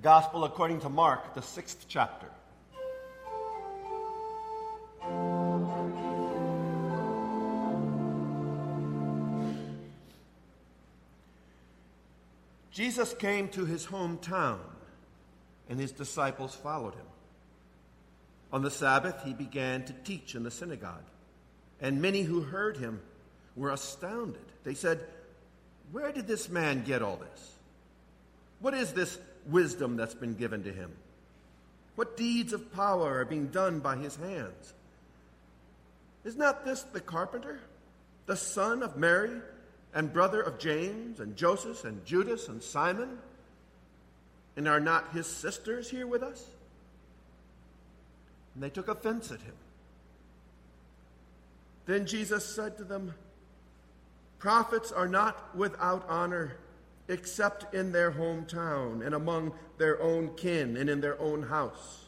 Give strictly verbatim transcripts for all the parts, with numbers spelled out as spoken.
Gospel according to Mark, the sixth chapter. Jesus came to his hometown, and his disciples followed him. On the Sabbath, he began to teach in the synagogue, and many who heard him were astounded. They said, "Where did this man get all this? What is this wisdom that's been given to him? What deeds of power are being done by his hands? Is not this the carpenter, the son of Mary, and brother of James and Joseph and Judas and Simon? And are not his sisters here with us?" And they took offense at him. Then Jesus said to them, "Prophets are not without honor, except in their hometown and among their own kin and in their own house."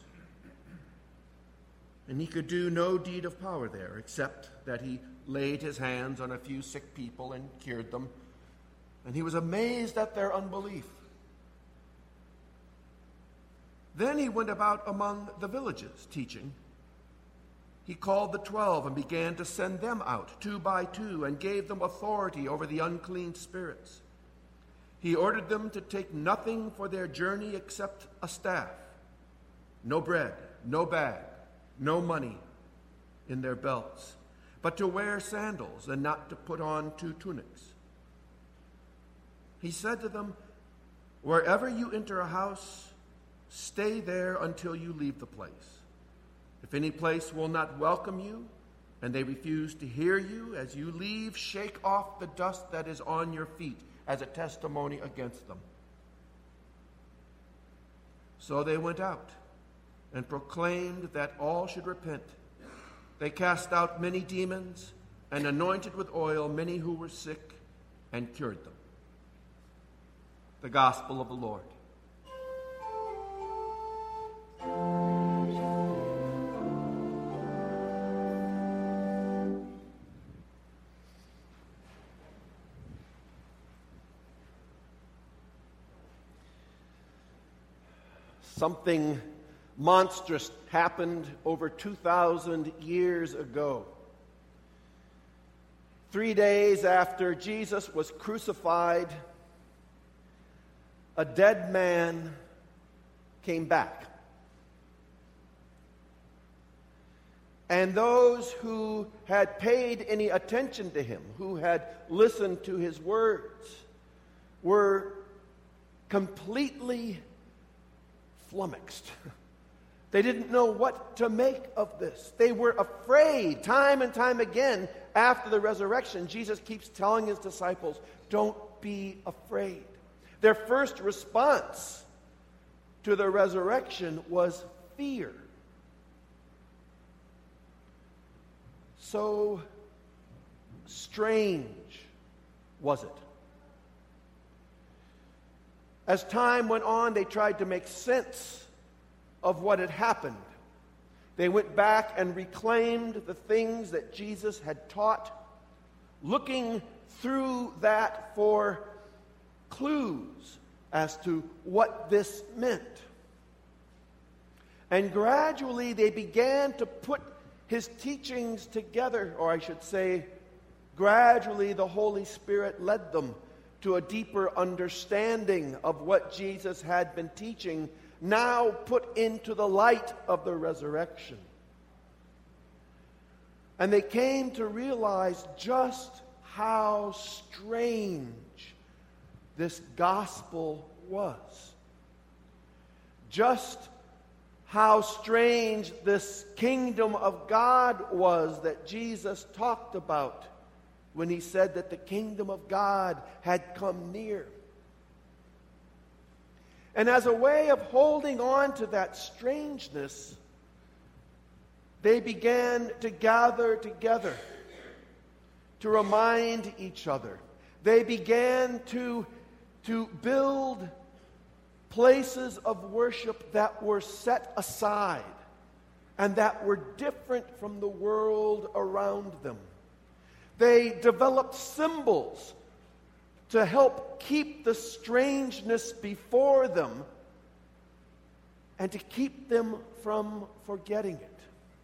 And he could do no deed of power there, except that he laid his hands on a few sick people and cured them. And he was amazed at their unbelief. Then he went about among the villages, teaching. He called the twelve and began to send them out, two by two, and gave them authority over the unclean spirits. He ordered them to take nothing for their journey except a staff, no bread, no bag, no money in their belts, but to wear sandals and not to put on two tunics. He said to them, "Wherever you enter a house, stay there until you leave the place. If any place will not welcome you, and they refuse to hear you, as you leave, shake off the dust that is on your feet as a testimony against them." So they went out and proclaimed that all should repent. They cast out many demons and anointed with oil many who were sick and cured them. The Gospel of the Lord. Something monstrous happened over two thousand years ago. Three days after Jesus was crucified, a dead man came back. And those who had paid any attention to him, who had listened to his words, were completely flummoxed. They didn't know what to make of this. They were afraid. Time and time again, after the resurrection, Jesus keeps telling his disciples, "Don't be afraid." Their first response to the resurrection was fear. So strange was it. As time went on, they tried to make sense of what had happened. They went back and reclaimed the things that Jesus had taught, looking through that for clues as to what this meant. And gradually they began to put his teachings together, or I should say, gradually the Holy Spirit led them to a deeper understanding of what Jesus had been teaching, now put into the light of the resurrection. And they came to realize just how strange this gospel was. Just how strange this kingdom of God was that Jesus talked about when he said that the kingdom of God had come near. And as a way of holding on to that strangeness, they began to gather together to remind each other. They began to, to build places of worship that were set aside and that were different from the world around them. They developed symbols to help keep the strangeness before them and to keep them from forgetting it.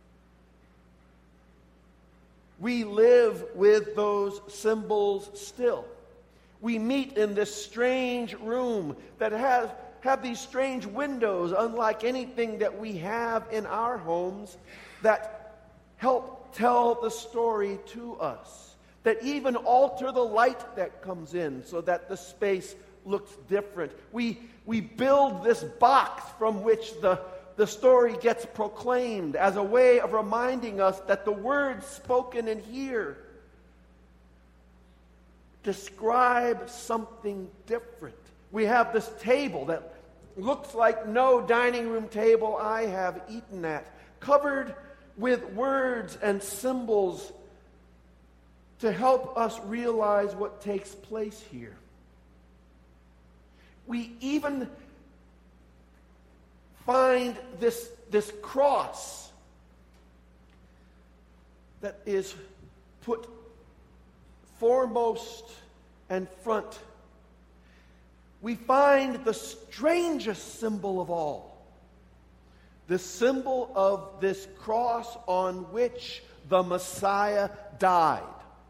We live with those symbols still. We meet in this strange room that has have these strange windows, unlike anything that we have in our homes, that help tell the story to us, that even alter the light that comes in so that the space looks different. We, we build this box from which the, the story gets proclaimed as a way of reminding us that the words spoken in here describe something different. We have this table that looks like no dining room table I have eaten at, covered with words and symbols to help us realize what takes place here. We even find this, this cross that is put foremost and front. We find the strangest symbol of all, the symbol of this cross on which the Messiah died,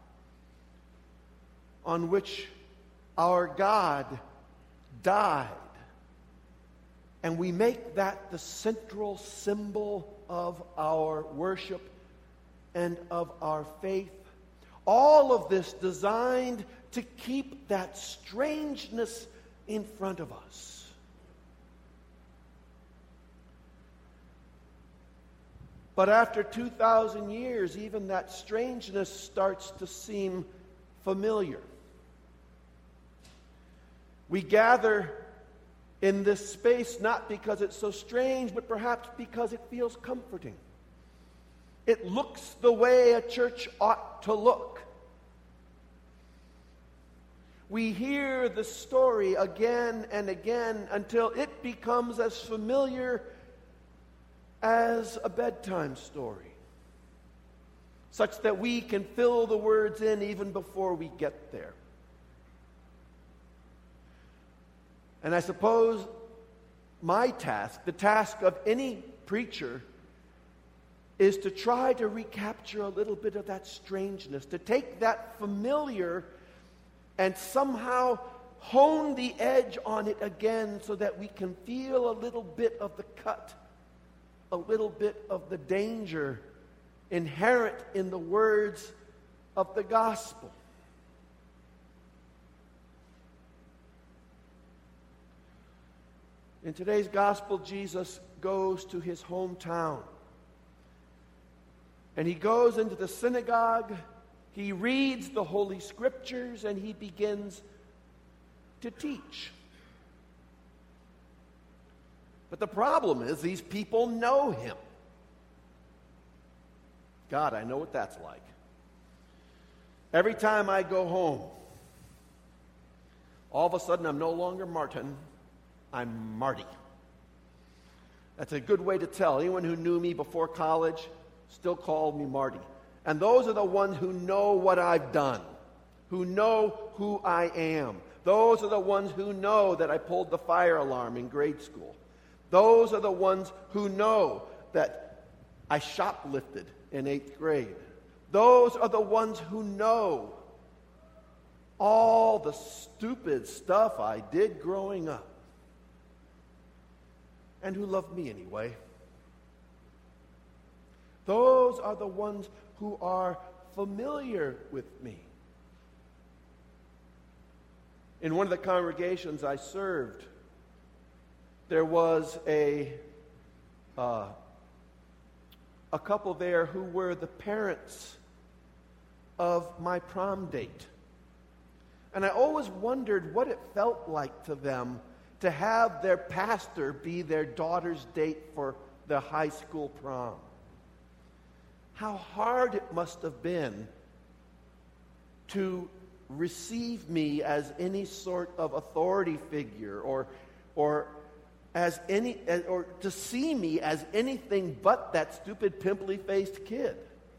on which our God died. And we make that the central symbol of our worship and of our faith. All of this designed to keep that strangeness in front of us. But after two thousand years, even that strangeness starts to seem familiar. We gather in this space not because it's so strange, but perhaps because it feels comforting. It looks the way a church ought to look. We hear the story again and again until it becomes as familiar as a bedtime story, such that we can fill the words in even before we get there. And I suppose my task, the task of any preacher, is to try to recapture a little bit of that strangeness, to take that familiar and somehow hone the edge on it again so that we can feel a little bit of the cut, a little bit of the danger inherent in the words of the gospel. In today's gospel, Jesus goes to his hometown. And he goes into the synagogue, he reads the Holy Scriptures, and he begins to teach. But the problem is, these people know him. God, I know what that's like. Every time I go home, all of a sudden I'm no longer Martin, I'm Marty. That's a good way to tell. Anyone who knew me before college still called me Marty. And those are the ones who know what I've done, who know who I am. Those are the ones who know that I pulled the fire alarm in grade school. Those are the ones who know that I shoplifted in eighth grade. Those are the ones who know all the stupid stuff I did growing up. And who love me anyway. Those are the ones who are familiar with me. In one of the congregations I served, there was a uh, a couple there who were the parents of my prom date. And I always wondered what it felt like to them to have their pastor be their daughter's date for the high school prom. How hard it must have been to receive me as any sort of authority figure, or or as any as, or to see me as anything but that stupid pimply-faced kid.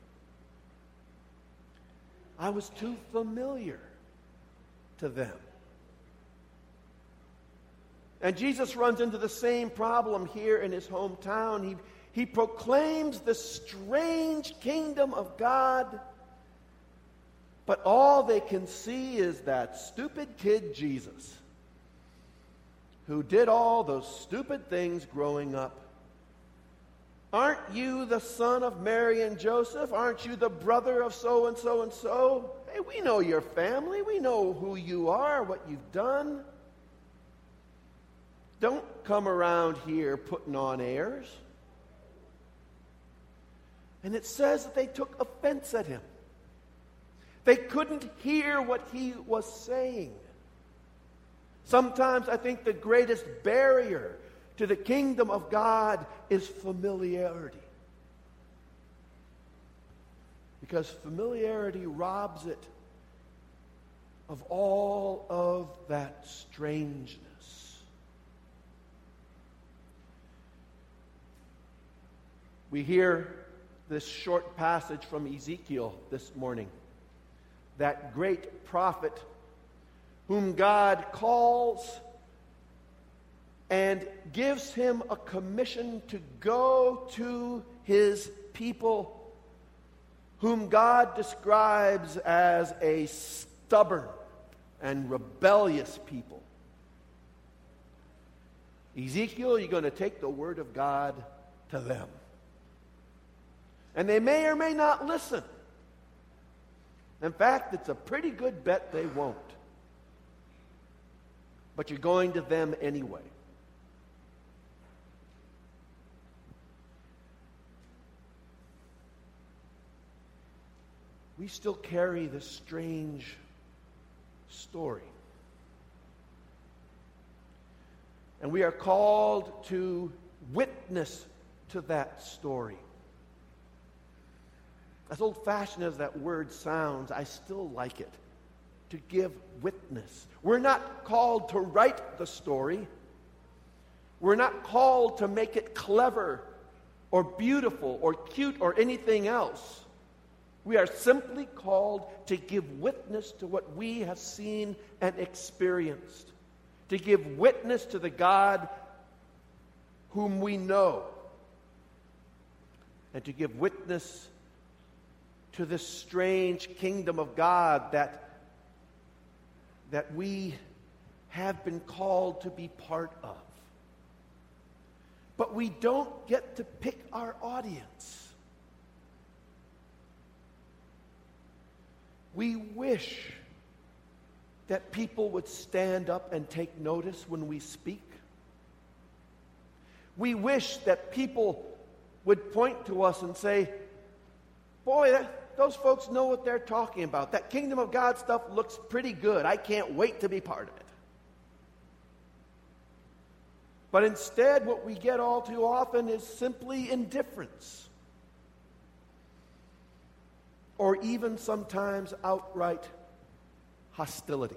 I was too familiar to them. And Jesus runs into the same problem here in his hometown. He, he proclaims the strange kingdom of God, but all they can see is that stupid kid Jesus, who did all those stupid things growing up. Aren't you the son of Mary and Joseph? Aren't you the brother of so-and-so and so? Hey, we know your family. We know who you are, what you've done. Don't come around here putting on airs. And it says that they took offense at him. They couldn't hear what he was saying. Sometimes I think the greatest barrier to the kingdom of God is familiarity. Because familiarity robs it of all of that strangeness. We hear this short passage from Ezekiel this morning. That great prophet whom God calls and gives him a commission to go to his people, whom God describes as a stubborn and rebellious people. Ezekiel, you're going to take the word of God to them. And they may or may not listen. In fact, it's a pretty good bet they won't. But you're going to them anyway. We still carry this strange story. And we are called to witness to that story. As old-fashioned as that word sounds, I still like it. To give witness. We're not called to write the story. We're not called to make it clever or beautiful or cute or anything else. We are simply called to give witness to what we have seen and experienced. To give witness to the God whom we know. And to give witness to this strange kingdom of God that, that we have been called to be part of. But we don't get to pick our audience. We wish that people would stand up and take notice when we speak. We wish that people would point to us and say, boy, that, those folks know what they're talking about. That kingdom of God stuff looks pretty good. I can't wait to be part of it. But instead, what we get all too often is simply indifference. Or even sometimes outright hostility.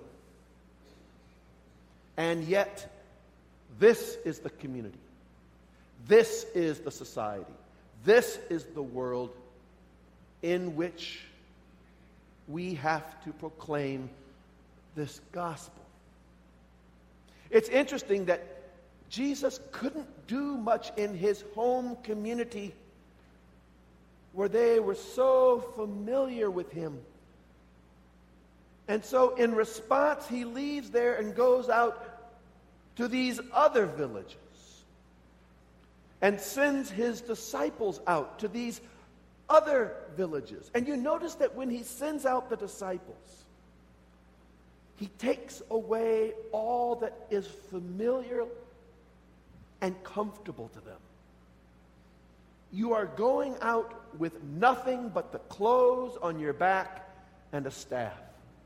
And yet, this is the community. This is the society. This is the world in which we have to proclaim this gospel. It's interesting that Jesus couldn't do much in his home community where they were so familiar with him. And so in response, he leaves there and goes out to these other villages and sends his disciples out to these other villages. And you notice that when he sends out the disciples, he takes away all that is familiar and comfortable to them. You are going out with nothing but the clothes on your back and a staff.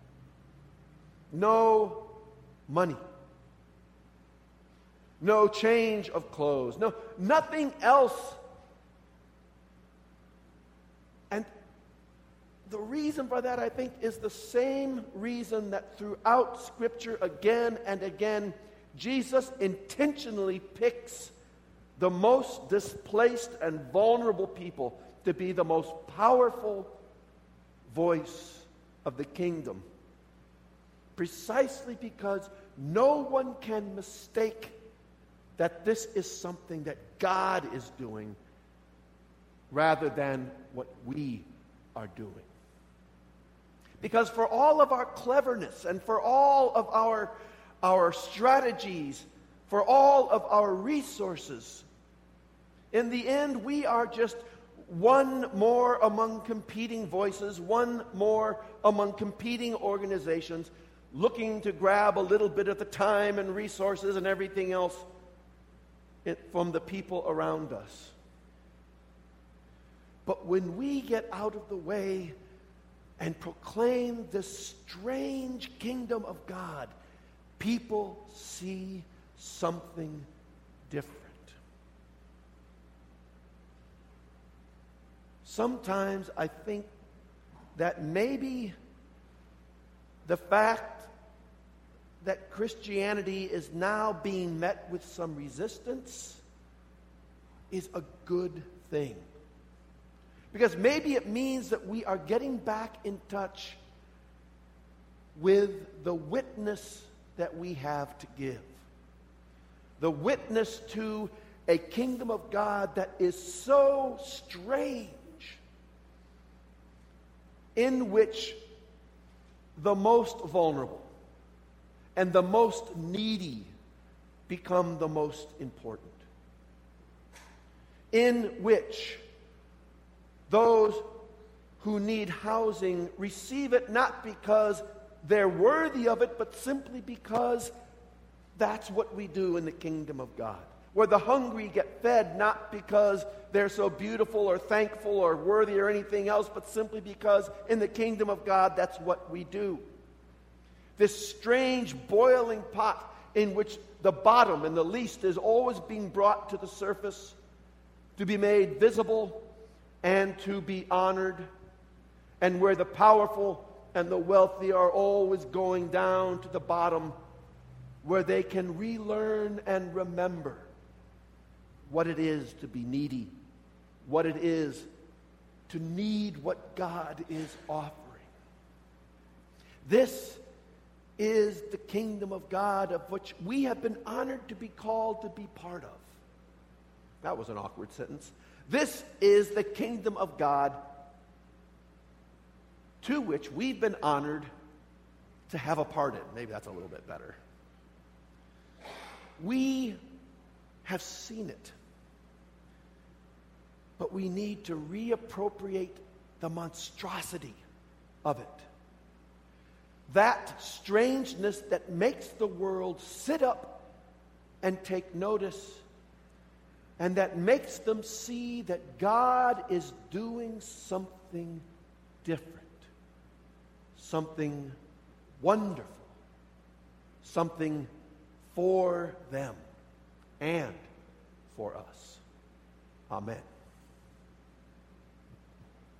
No money. No change of clothes. No, nothing else. And the reason for that, I think, is the same reason that throughout Scripture again and again, Jesus intentionally picks the most displaced and vulnerable people to be the most powerful voice of the kingdom. Precisely because no one can mistake that this is something that God is doing rather than what we are doing. Because for all of our cleverness and for all of our, our strategies, for all of our resources, in the end, we are just one more among competing voices, one more among competing organizations, looking to grab a little bit of the time and resources and everything else from the people around us. But when we get out of the way and proclaim this strange kingdom of God, people see something different. Sometimes I think that maybe the fact that Christianity is now being met with some resistance is a good thing. Because maybe it means that we are getting back in touch with the witness that we have to give. The witness to a kingdom of God that is so strange, in which the most vulnerable and the most needy become the most important. In which those who need housing receive it not because they're worthy of it, but simply because that's what we do in the kingdom of God. Where the hungry get fed not because they're so beautiful or thankful or worthy or anything else, but simply because in the kingdom of God, that's what we do. This strange boiling pot in which the bottom and the least is always being brought to the surface to be made visible and to be honored, and where the powerful and the wealthy are always going down to the bottom, where they can relearn and remember what it is to be needy, what it is to need what God is offering. This is the kingdom of God of which we have been honored to be called to be part of. That was an awkward sentence. This is the kingdom of God to which we've been honored to have a part in. Maybe that's a little bit better. We have seen it, but we need to reappropriate the monstrosity of it. That strangeness that makes the world sit up and take notice, and that makes them see that God is doing something different, something wonderful, something for them and for us. Amen.